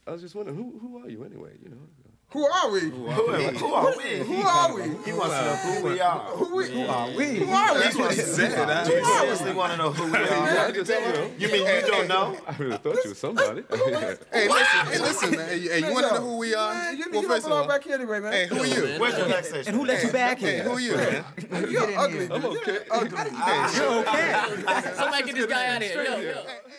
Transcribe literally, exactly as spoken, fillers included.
I was just wondering, who who are you anyway? You know. Who are we? Who are we? Who are we? Who are we? He wants to know who we are. Who we? Who are we? Who are we? That's what he said. Do you seriously want to know who we Yeah, I are? just, you know. You mean you don't know? I really thought you was somebody. Hey, listen, hey, listen, man. Hey, you, hey, you want to know who we are? Man, you, well, you first don't of all, belong back here anyway, man. hey, who are you? Where's your next station? And who let you back Hey, here? who are you? man? You're ugly. I'm okay. Ugly. You're okay. Somebody get this guy out of here. Yo, yo.